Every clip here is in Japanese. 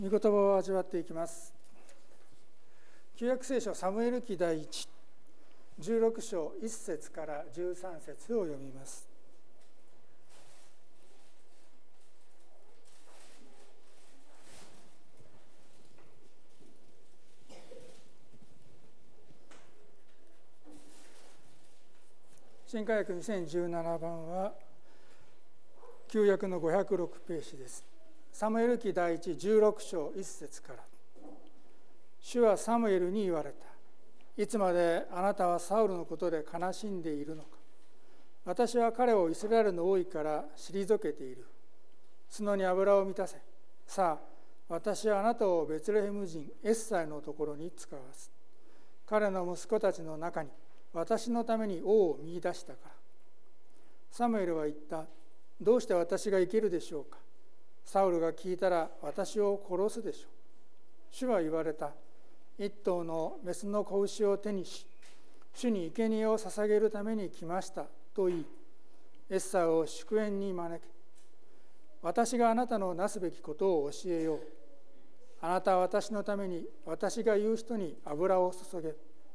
御言葉を味わっていきます。旧約聖書サムエル記第16章1節から13節を読みます。新科学2017番は旧約の506ページです。サムエル記第16章1節から。主はサムエルに言われた。いつまであなたはサウルのことで悲しんでいるのか。私は彼をイスラエルの王位から退けている。角に油を満たせ。さあ、私はあなたをベツレヘム人エッサイのところに使わす。彼の息子たちの中に私のために王を見出したから。サムエルは言った。どうして私が生けるでしょうか。サウルが聞いたら私を殺すでしょう。主は言われた。一頭のメスの子牛を手にし、主に生贄を捧げるために来ましたと言い、エッサイを祝宴に招け。私があなたのなすべきことを教えよう。あなたは私のために私が言う人に油を注げ。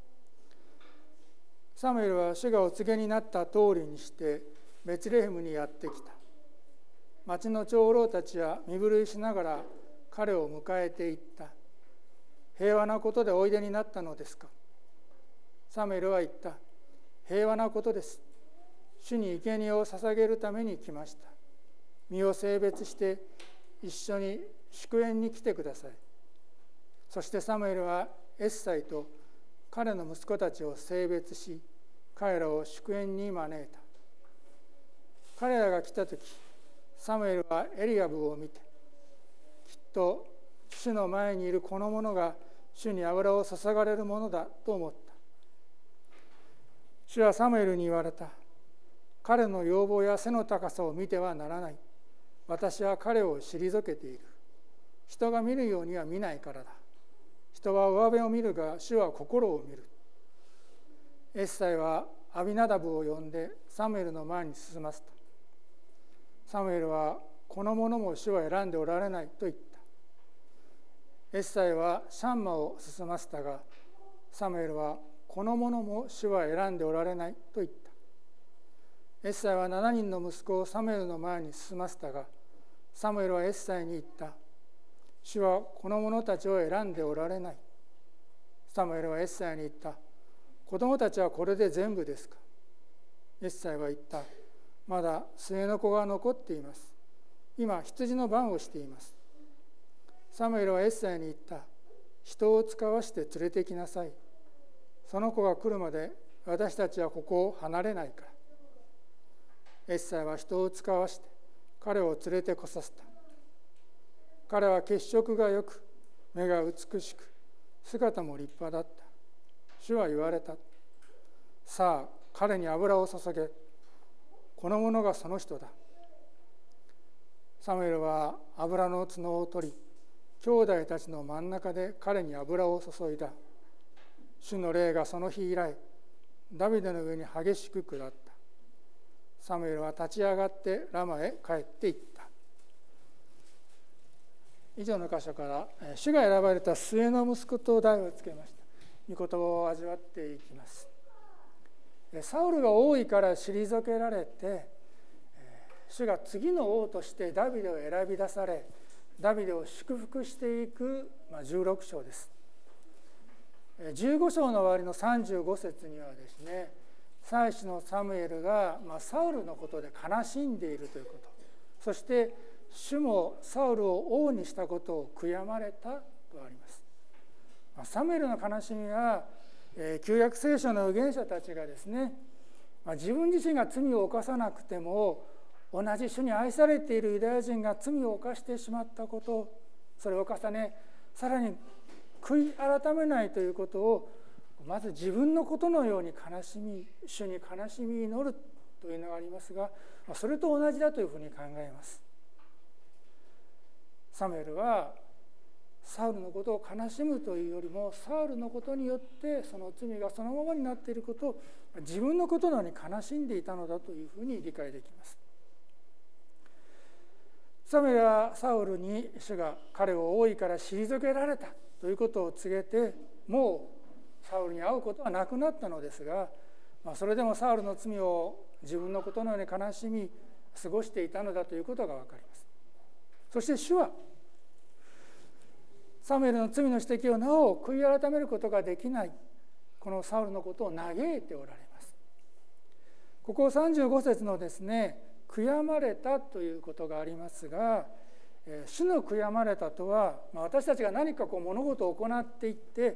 サムエルは主がお告げになった通りにしてベツレヘムにやってきた。町の長老たちは身震いしながら彼を迎えていった。平和なことでおいでになったのですか。サムエルは言った。平和なことです。主に生贄を捧げるために来ました。身を性別して一緒に祝宴に来てください。そしてサムエルはエッサイと彼の息子たちを性別し、彼らを祝宴に招いた。彼らが来たとき、サムエルはエリアブを見て、きっと主の前にいるこの者が主に油を注がれるものだと思った。主はサムエルに言われた。彼の容貌や背の高さを見てはならない。私は彼を退けている。人が見るようには見ないからだ。人は上辺を見るが、主は心を見る。エッサイはアビナダブを呼んでサムエルの前に進ませた。サムエルはこの者も主は選んでおられないと言った。エッサイはシャンマを進ませたが、サムエルはこの者も主は選んでおられないと言った。エッサイは7人の息子をサムエルの前に進ませたが、サムエルはエッサイに言った。主はこの者たちを選んでおられない。サムエルはエッサイに言った。子供たちはこれで全部ですか。エッサイは言った。まだ末の子が残っています。今、羊の番をしています。サムエルはエッサイに言った。人を使わして連れてきなさい。その子が来るまで私たちはここを離れないから。エッサイは人を使わして彼を連れてこさせた。彼は血色がよく、目が美しく、姿も立派だった。主は言われた。さあ、彼に油を注げ。この者がその人だ。サムエルは油の角を取り、兄弟たちの真ん中で彼に油を注いだ。主の霊がその日以来、ダビデの上に激しく下った。サムエルは立ち上がってラマへ帰っていった。以上の箇所から、主が選ばれた末の息子と題をつけました。御言葉を味わっていきます。サウルが王位から退けられて、主が次の王としてダビデを選び出され、ダビデを祝福していく16章です。15章の終わりの35節にはですね、祭司のサムエルがサウルのことで悲しんでいるということ、そして主もサウルを王にしたことを悔やまれたとあります。サムエルの悲しみは旧約聖書の預言者たちがですね、自分自身が罪を犯さなくても同じ主に愛されているユダヤ人が罪を犯してしまったこと、それを重ねさらに悔い改めないということをまず自分のことのように悲しみ、主に悲しみ祈るというのがありますが、それと同じだというふうに考えます。サムエルはサウルのことを悲しむというよりも、サウルのことによってその罪がそのままになっていることを自分のことのように悲しんでいたのだというふうに理解できます。 サムエルはサウルに主が彼を王位から退けられたということを告げて、もうサウルに会うことはなくなったのですが、それでもサウルの罪を自分のことのように悲しみ過ごしていたのだということが分かります。そして主はサムエルの罪の指摘をなお悔い改めることができないこのサウルのことを嘆いておられます。ここ35節のですね、悔やまれたということがありますが、主の悔やまれたとは、私たちが何か物事を行っていって、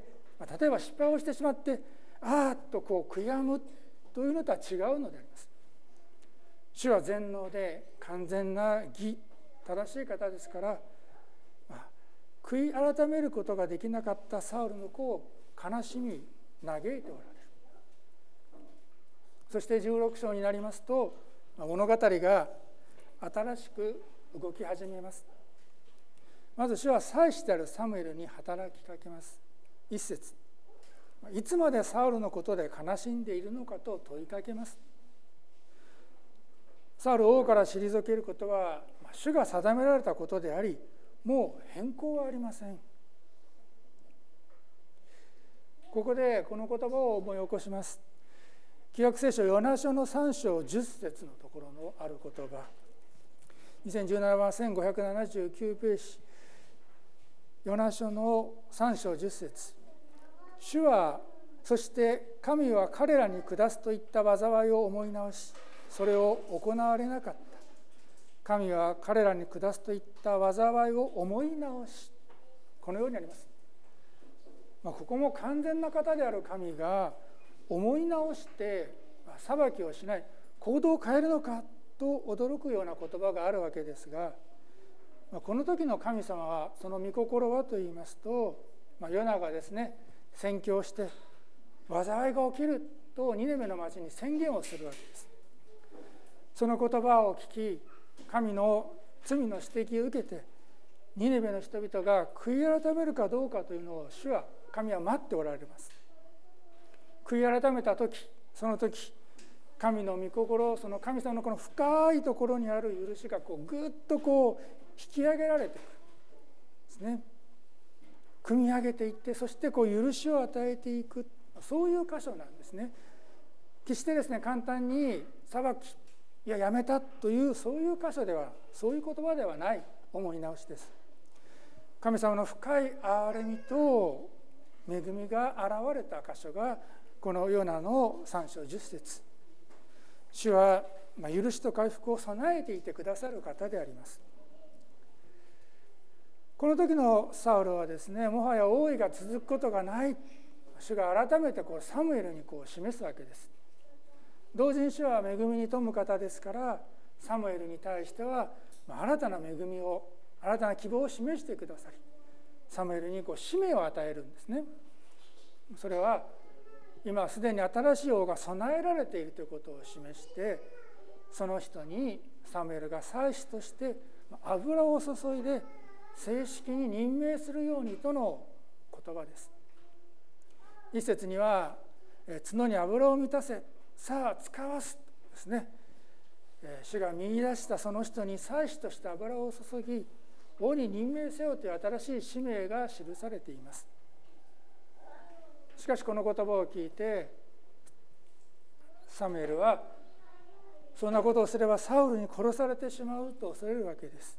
例えば失敗をしてしまってああと悔やむというのとは違うのであります。主は全能で完全な義、正しい方ですから、悔い改めることができなかったサウルの子を悲しみ嘆いておられる。そして16章になりますと、物語が新しく動き始めます。まず主は祭司であるサムエルに働きかけます。一節、いつまでサウルのことで悲しんでいるのかと問いかけます。サウルを王から退けることは主が定められたことであり、もう変更はありません。ここでこの言葉を思い起こします。旧約聖書ヨナ書の3章10節のところのある言葉、2017番1579ページ、ヨナ書の3章10節、主はそして神は彼らに下すといった災いを思い直し、それを行われなかった。神は彼らに下すといった災いを思い直し、このようにあります。ここも完全な方である神が思い直して裁きをしない、行動を変えるのかと驚くような言葉があるわけですが、この時の神様はその御心はといいますと、ヨナがですね宣教して災いが起きるとニネベの町に宣言をするわけです。その言葉を聞き、神の罪の指摘を受けてニネベの人々が悔い改めるかどうかというのを神は待っておられます。悔い改めた時、その時神の御心、その神様のこの深いところにある許しがぐっと引き上げられてくるんですね。組み上げていって、そして許しを与えていく、そういう箇所なんですね。決してですね簡単に裁き、やめたというそういう箇所では、そういう言葉ではない思い直しです。神様の深い憐れみと恵みが現れた箇所がこのヨナの3章10節。主は許しと回復を備えていてくださる方であります。この時のサウルはですね、もはや王位が続くことがない、主が改めてサムエルに示すわけです。同時に主は恵みに富む方ですから、サムエルに対しては新たな恵みを、新たな希望を示してくださり、サムエルに使命を与えるんですね。それは今すでに新しい王が備えられているということを示して、その人にサムエルが祭司として油を注いで正式に任命するようにとの言葉です。一節には角に油を満たせ、さあ使わすですね。主が見出したその人に祭司として油を注ぎ、王に任命せよという新しい使命が記されています。しかしこの言葉を聞いてサムエルは、そんなことをすればサウルに殺されてしまうと恐れるわけです。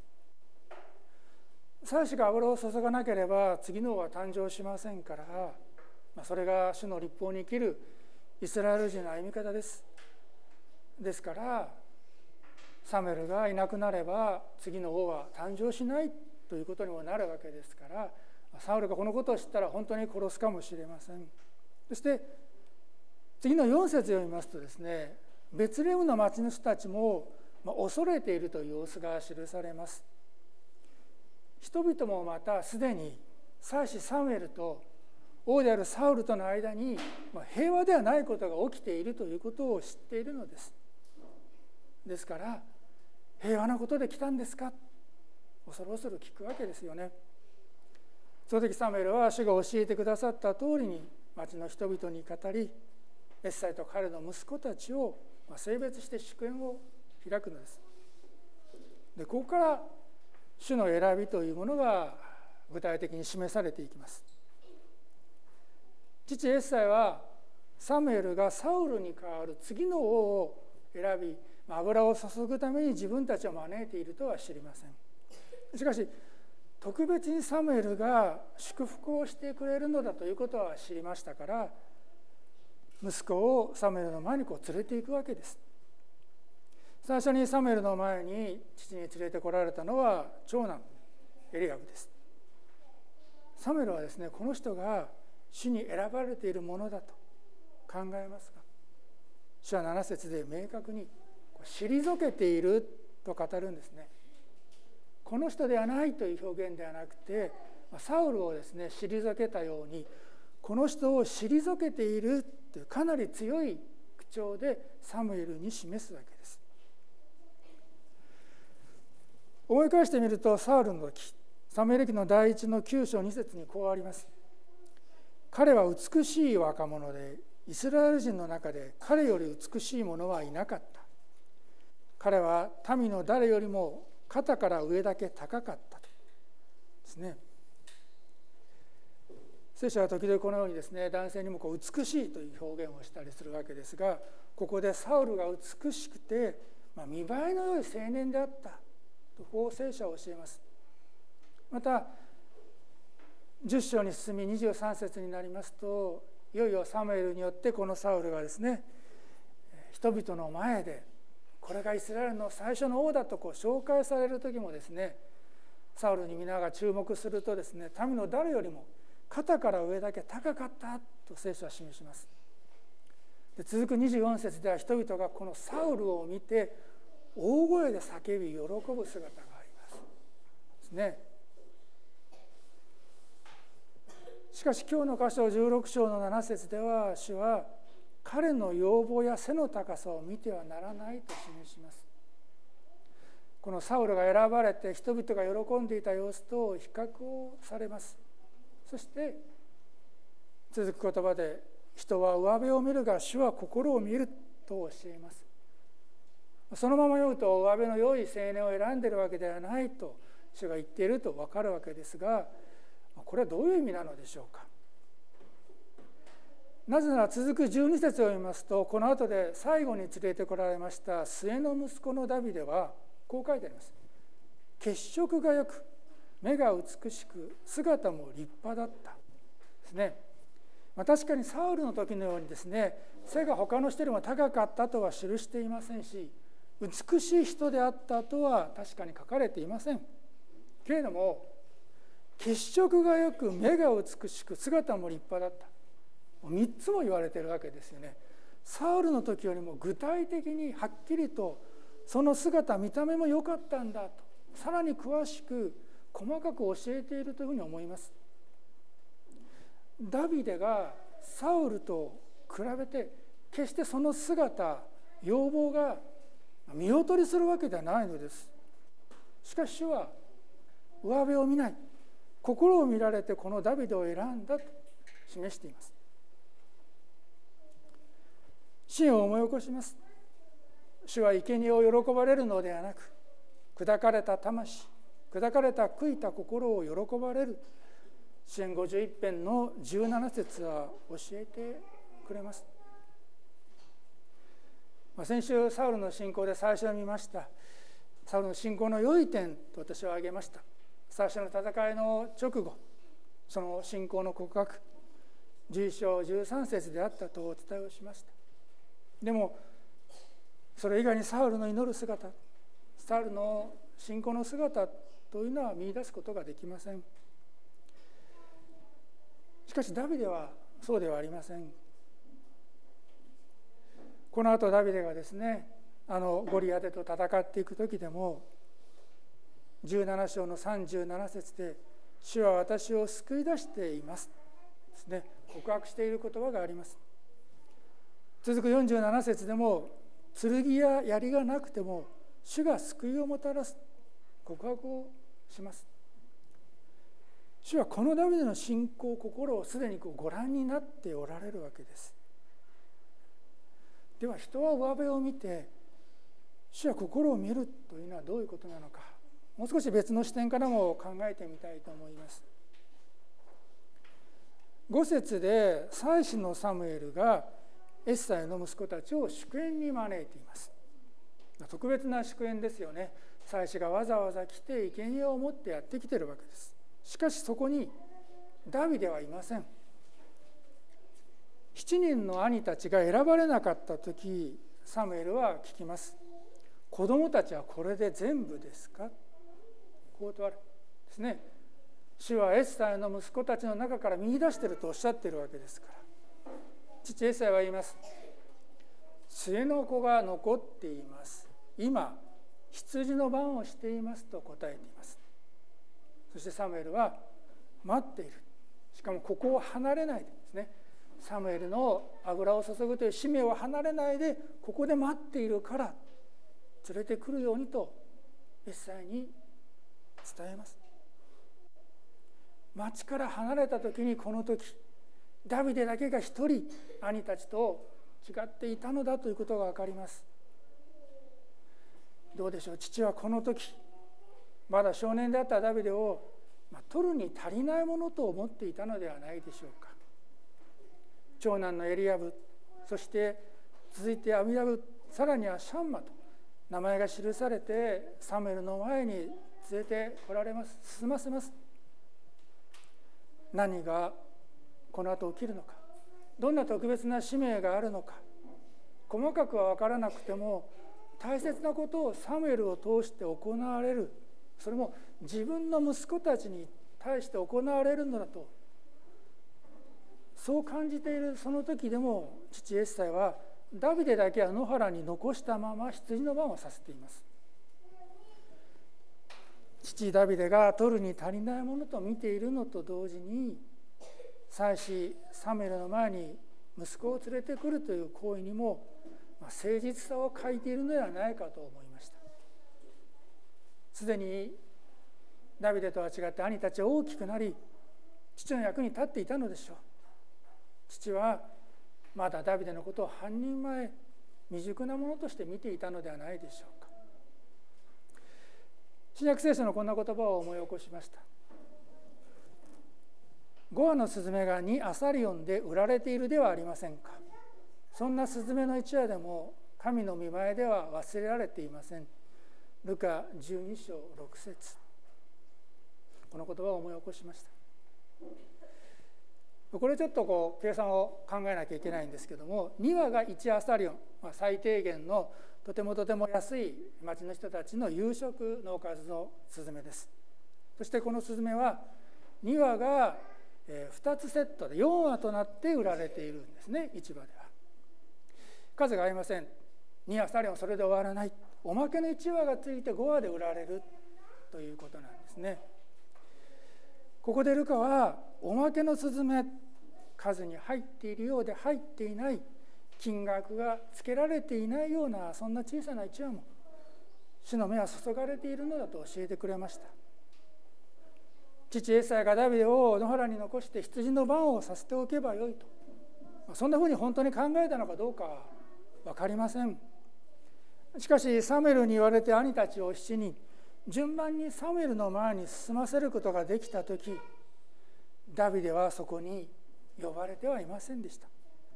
祭司が油を注がなければ次の王は誕生しませんから、それが主の律法に生きるイスラエル人の歩み方です。ですからサムエルがいなくなれば次の王は誕生しないということにもなるわけですから、サウルがこのことを知ったら本当に殺すかもしれません。そして次の4節を読みますとですね、ベツレヘムの町の人たちも恐れているという様子が記されます。人々もまたすでに祭司サムエルと王であるサウルとの間に平和ではないことが起きているということを知っているのです。ですから平和なことで来たんですか、恐る恐る聞くわけですよね。その時サムエルは主が教えてくださった通りに町の人々に語り、エッサイと彼の息子たちを性別して祝宴を開くのです。でここから主の選びというものが具体的に示されていきます。父エッサイはサムエルがサウルに代わる次の王を選び、油を注ぐために自分たちを招いているとは知りません。しかし特別にサムエルが祝福をしてくれるのだということは知りましたから、息子をサムエルの前に連れていくわけです。最初にサムエルの前に父に連れてこられたのは長男エリアブです。サムエルはですね、この人が主に選ばれているものだと考えますが、主は7節で明確に退けていると語るんですね。この人ではないという表現ではなくて、サウルをですね退けたように、この人を退けているというかなり強い口調でサムエルに示すわけです。思い返してみると、サウルの時、サムエル記の第1の9章2節にこうあります。彼は美しい若者で、イスラエル人の中で彼より美しい者はいなかった。彼は民の誰よりも肩から上だけ高かったとですね。聖書は時々このようにですね、男性にも美しいという表現をしたりするわけですが、ここでサウルが美しくて、見栄えの良い青年であったとこう聖書は教えます。また10章に進み23節になりますと、いよいよサムエルによってこのサウルがですね、人々の前でこれがイスラエルの最初の王だと紹介される時もですね、サウルに皆が注目するとですね、民の誰よりも肩から上だけ高かったと聖書は示します。で、続く24節では人々がこのサウルを見て大声で叫び喜ぶ姿がありますですね。しかし今日の箇所16章の7節では、主は彼の容貌や背の高さを見てはならないと示します。このサウルが選ばれて人々が喜んでいた様子と比較をされます。そして続く言葉で、人は上辺を見るが主は心を見ると教えます。そのまま読むと、上辺の良い青年を選んでいるわけではないと主が言っていると分かるわけですが、これはどういう意味なのでしょうか。なぜなら続く12節を読みますと、この後で最後に連れてこられました末の息子のダビデはこう書いてあります。血色がよく、目が美しく、姿も立派だったですね。確かにサウルの時のようにですね、背が他の人よりも高かったとは記していませんし、美しい人であったとは確かに書かれていませんけれども、血色がよく、目が美しく、姿も立派だった、3つも言われているわけですよね。サウルの時よりも具体的にはっきりとその姿、見た目も良かったんだと、さらに詳しく細かく教えているというふうに思います。ダビデがサウルと比べて決してその姿、容貌が見劣りするわけではないのです。しかし主は上辺を見ない、心を見られてこのダビデを選んだと示しています。シーンを思い起こします。主は生贄を喜ばれるのではなく、砕かれた魂、砕かれた悔いた心を喜ばれる。詩編51編の17節は教えてくれます。先週サウルの信仰で最初に見ましたサウルの信仰の良い点と私は挙げました。最初の戦いの直後、その信仰の告白、11章13節であったとお伝えをしました。でもそれ以外にサウルの祈る姿、サウルの信仰の姿というのは見出すことができません。しかしダビデはそうではありません。この後ダビデがですね、ゴリアテと戦っていく時でも17章の37節で、主は私を救い出していますですね、告白している言葉があります。続く47節でも、剣や槍がなくても主が救いをもたらす告白をします。主はこのダビデの信仰、心をすでにご覧になっておられるわけです。では人は上辺を見て主は心を見るというのはどういうことなのか、 もう少し別の視点からも考えてみたいと思います。5節で祭司のサムエルがエッサイの息子たちを祝宴に招いています。特別な祝宴ですよね。祭司がわざわざ来て生贄を持ってやってきているわけです。しかしそこにダビデはいません。7人の兄たちが選ばれなかった時、サムエルは聞きます。子供たちはこれで全部ですか？こう問われですね。主はエッサイの息子たちの中から見出しているとおっしゃっているわけですから。父エッサイは言います。末の子が残っています。今羊の番をしていますと答えています。そしてサムエルは待っている。しかもここを離れないでですね。サムエルの油を注ぐという使命を離れないでここで待っているから連れてくるようにとエッサイに伝えます。町から離れた時にこの時ダビデだけが一人兄たちと違っていたのだということが分かります。どうでしょう。父はこの時まだ少年であったダビデを取るに足りないものと思っていたのではないでしょうか。長男のエリアブ、そして続いてアミナブ、さらにはシャンマと名前が記されてサムエルの前に連れてこられます。進ませます。何がこの後起きるのか、どんな特別な使命があるのか、細かくは分からなくても大切なことをサムエルを通して行われる、それも自分の息子たちに対して行われるのだと、そう感じているその時でも父エッサイはダビデだけは野原に残したまま羊の番をさせています。父ダビデが取るに足りないものと見ているのと同時に、祭司サムエルの前に息子を連れてくるという行為にも誠実さを欠いているのではないかと思いました。すでにダビデとは違って兄たちは大きくなり父の役に立っていたのでしょう。父はまだダビデのことを半人前未熟なものとして見ていたのではないでしょうか。新約聖書のこんな言葉を思い起こしました。5羽のスズメが2アサリオンで売られているではありませんか。そんなスズメの1羽でも神の御前では忘れられていません。ルカ12章6節。この言葉を思い起こしました。これちょっと計算を考えなきゃいけないんですけども、2羽が1アサリオン、最低限のとても安い町の人たちの夕食のおかずのスズメです。そしてこのスズメは2羽が2つセットで4羽となって売られているんですね。市場では数が合いません。2アサリオンそれで終わらない。おまけの1羽がついて5羽で売られるということなんですね。ここでルカはおまけのスズメ、数に入っているようで入っていない、金額がつけられていないようなそんな小さな1羽も主の目は注がれているのだと教えてくれました。父エッサイがダビデを野原に残して羊の番をさせておけばよいと、そんなふうに本当に考えたのかどうかは分かりません。しかしサムエルに言われて兄たちを7人順番にサムエルの前に進ませることができたとき、ダビデはそこに呼ばれてはいませんでした。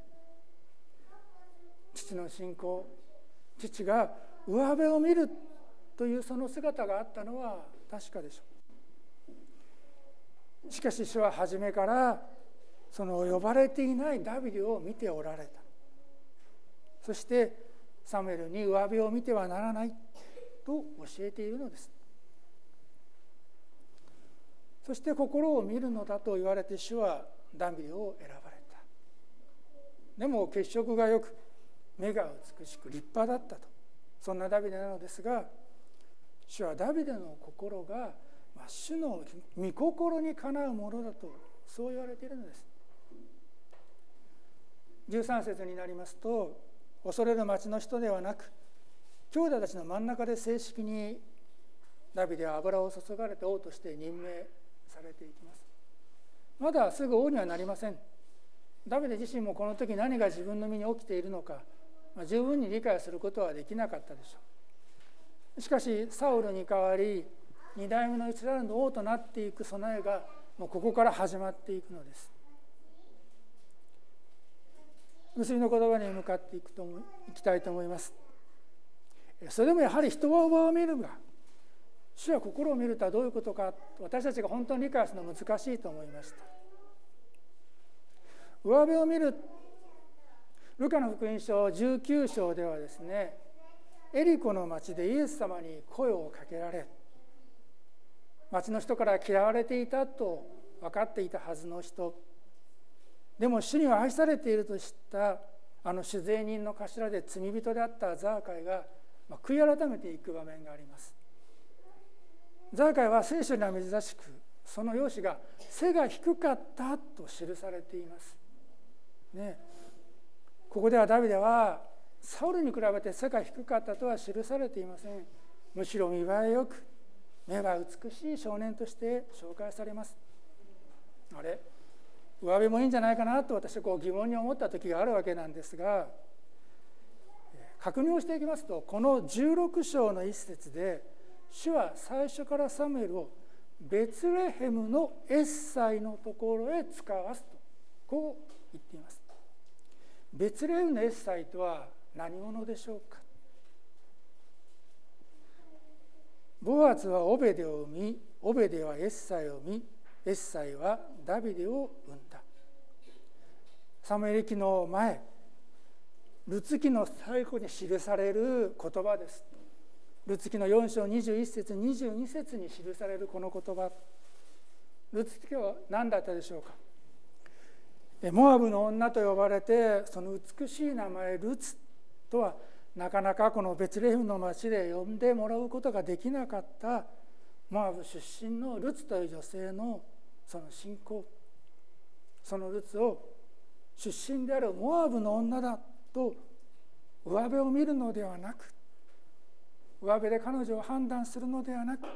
父の信仰、父が上辺を見るというその姿があったのは確かでしょう。しかし主は初めからその呼ばれていないダビデを見ておられた。そしてサムエルに上辺を見てはならないと教えているのです。そして心を見るのだと言われて主はダビデを選ばれた。でも血色がよく目が美しく立派だったと、そんなダビデなのですが、主はダビデの心が主の御心にかなうものだとそう言われているのです。13節になりますと、恐れる町の人ではなく兄弟たちの真ん中で正式にダビデは油を注がれて王として任命されていきます。まだすぐ王にはなりません。ダビデ自身もこの時何が自分の身に起きているのか、十分に理解することはできなかったでしょう。しかしサウルに代わり 2代目のイスラエルの王となっていく備えがもうここから始まっていくのです。結びの言葉に向かっていきたいと思います。それでもやはり人は上を見るが、主は心を見るとはどういうことか、私たちが本当に理解するのは難しいと思いました。上辺を見る、ルカの福音書19章ではですね、エリコの町でイエス様に声をかけられ、町の人から嫌われていたと分かっていたはずの人でも、主には愛されていると知ったあの酒税人の頭で罪人であったザーカイが悔い改めていく場面があります。ザーカイは聖書には珍しく、その容姿が背が低かったと記されていますね。ここではダビデはサウルに比べて背が低かったとは記されていません。むしろ見栄えよく、目は美しい少年として紹介されます。あれ、上辺もいいんじゃないかなと私は疑問に思った時があるわけなんですが、確認をしていきますと、この16章の一節で主は最初からサムエルをベツレヘムのエッサイのところへ使わすと、こう言っています。ベツレヘムのエッサイとは何者でしょうか。ボアズはオベデを生み、オベデはエッサイを生み、エッサイはダビデを生んだ。サムエル記の前、ルツ記の最後に記される言葉です。ルツ記の4章21節22節に記されるこの言葉、ルツ記は何だったでしょうか。モアブの女と呼ばれて、その美しい名前ルツとはなかなかこのベツレヘムの町で呼んでもらうことができなかったモアブ出身のルツという女性のその信仰、そのルツを出身であるモアブの女だと上辺を見るのではなく、上辺で彼女を判断するのではなく、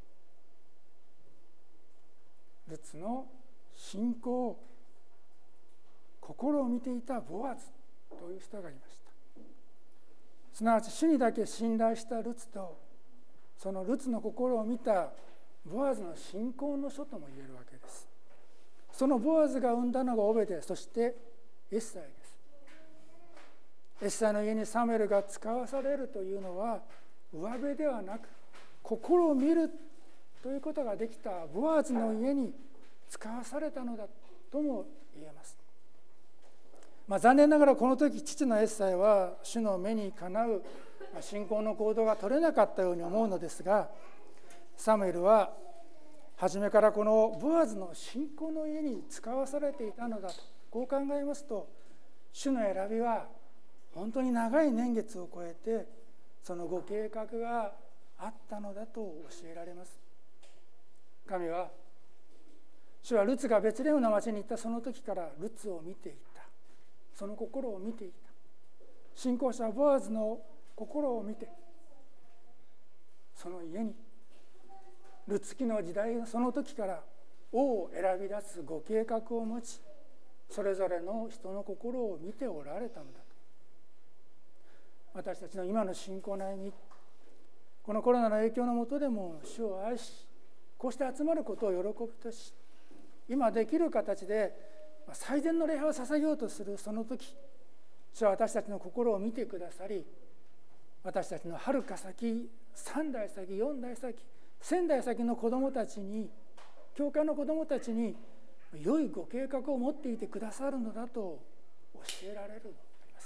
ルツの信仰、心を見ていたボアズという人がいました。すなわち主にだけ信頼したルツと、そのルツの心を見たボアズの信仰の書とも言えるわけです。そのボアズが生んだのがオベデ、そしてエッサイです。エッサイの家にサムエルが使わされるというのは、上辺ではなく心を見るということができたボアズの家に使わされたのだとも言えます。残念ながらこの時父のエッサイは主の目にかなう信仰の行動が取れなかったように思うのですが、サムエルは初めからこのボアズの信仰の家に使わされていたのだと、こう考えますと、主の選びは本当に長い年月を超えてそのご計画があったのだと教えられます。神は、主はルツがベツレヘムの町に行ったその時からルツを見ていた、その心を見ていた。信仰者ボアズの心を見て、その家にルツ記の時代のその時から王を選び出すご計画を持ち、それぞれの人の心を見ておられたのだと。私たちの今の信仰の歩み、このコロナの影響の下でも主を愛し、こうして集まることを喜びとし、今できる形で最善の礼拝を捧げようとするその時、主は私たちの心を見てくださり、私たちの遥か先、3代先、4代先、1000代先の子どもたちに、教会の子どもたちに良いご計画を持っていてくださるのだと教えられるのであります。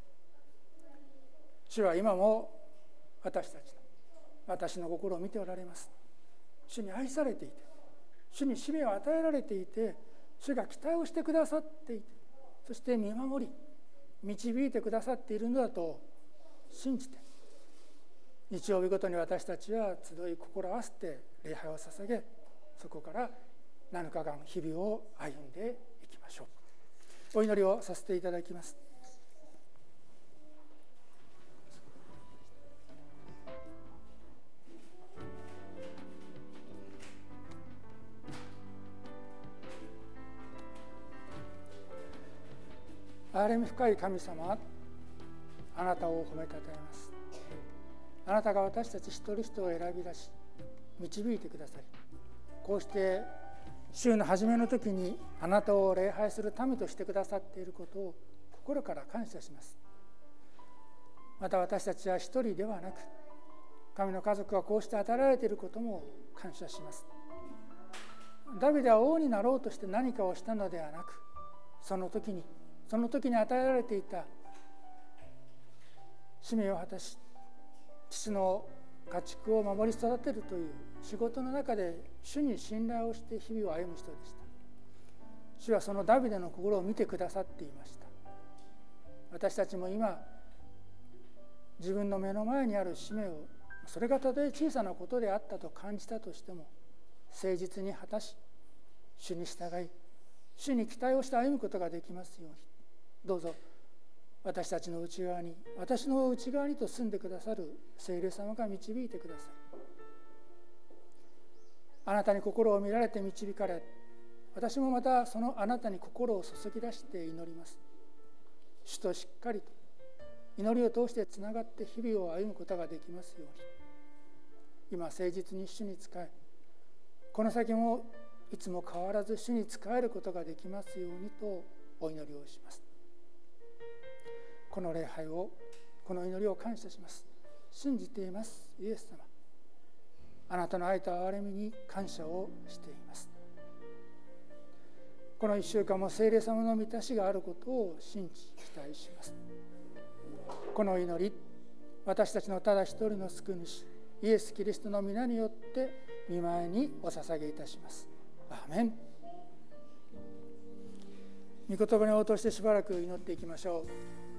主は今も私の心を見ておられます。主に愛されていて、主に使命を与えられていて、主が期待をしてくださっていて、そして見守り導いてくださっているのだと信じて、日曜日ごとに私たちは集い心合わせて礼拝を捧げ、そこから7日間日々を歩んでいきましょう。お祈りをさせていただきます。憐れみ深い神様、あなたを褒めたたえます。あなたが私たち一人一人を選び出し、 導いてくださり、こうして週の初めの時にあなたを礼拝する民としてくださっていることを心から感謝します。また私たちは一人ではなく、神の家族はこうして与えられていることも感謝します。ダビデは王になろうとして何かをしたのではなく、その時に与えられていた使命を果たし、父の家畜を守り育てるという仕事の中で主に信頼をして日々を歩む人でした。主はそのダビデの心を見てくださっていました。私たちも今、自分の目の前にある使命を、それがたとえ小さなことであったと感じたとしても、誠実に果たし、主に従い、主に期待をして歩むことができますように、どうぞ私たちの内側に、私の内側にと住んでくださる聖霊様が導いてください。あなたに心を見られて導かれ、私もまたそのあなたに心を注ぎ出して祈ります。主としっかりと祈りを通してつながって日々を歩むことができますように、今誠実に主に仕え、この先もいつも変わらず主に仕えることができますようにとお祈りをします。この礼拝を、この祈りを感謝します。信じています、イエス様。あなたの愛と憐れみに感謝をしています。この1週間も聖霊様の満たしがあることを信じ期待します。この祈り、私たちのただ一人の救い主イエス・キリストの皆によって御前にお捧げいたします。アーメン。御言葉に応答してしばらく祈っていきましょう。